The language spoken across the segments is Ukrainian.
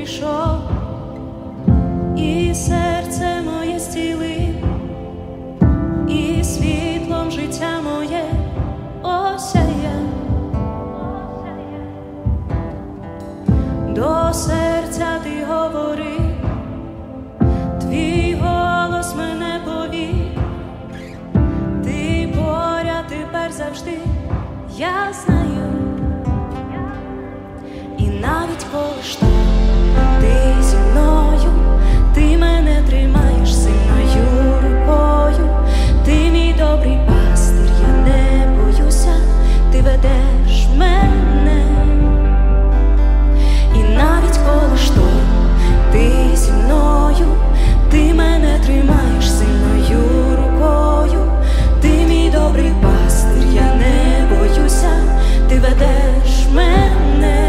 прийшов, і серце моє зцілив, і світлом життя моє осяяв. До серця ти говорив, твій голос мене повів, ти поряд тепер завжди, я знаю. І навіть коли що ти зі мною, ти мене тримаєш сильною рукою, ти мій добрий пастир, я не боюся, ти ведеш мене. І навіть коли що ти зі мною, ти мене тримаєш сильною рукою, ти мій добрий пастир, я не боюся, ти ведеш мене.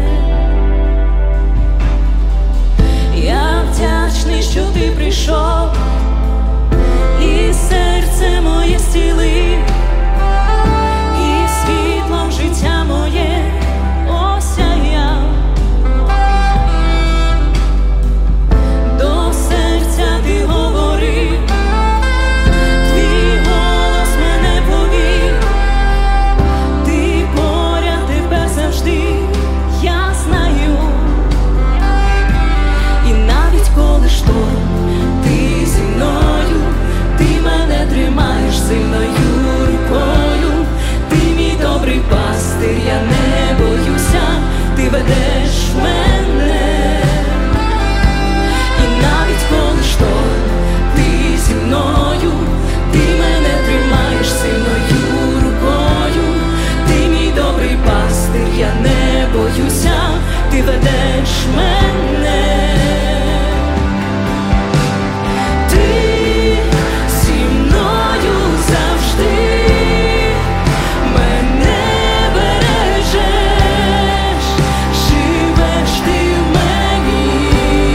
Я вдячний, що ти прийшов, і серце моє зцілив, і світлом життя моє осяяв. До серця ти говорив, твій голос мене повів, ти поряд тепер завжди, я знаю. І навіть коли шторм, ти зі мною, ти мене тримаєш сильною рукою, ти мій добрий пастир, я не боюся, ти ведеш мене. І навіть коли шторм, ти зі мною, ти мене тримаєш сильною рукою, ти мій добрий пастир, я не боюся, ти ведеш мене. Ти зі мною завжди, мене бережеш, живеш ти в мені.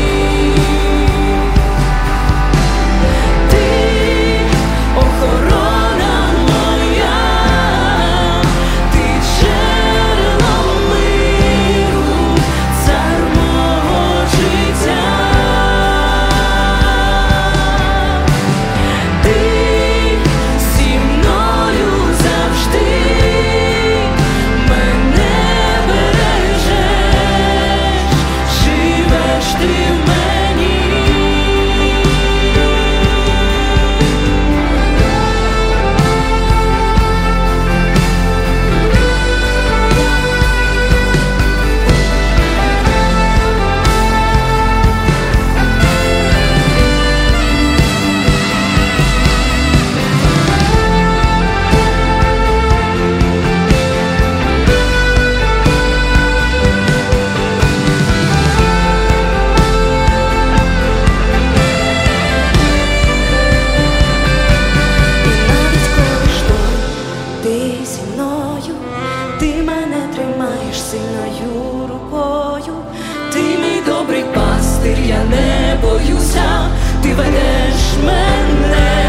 Ти охорона моя, ти джерело миру, цар мого життя. Ти зі мною завжди, мене бережеш, живеш ти в мені. Ти зі мною, ти мене тримаєш сильною рукою, ти мій добрий пастир, я не боюся, ти ведеш мене.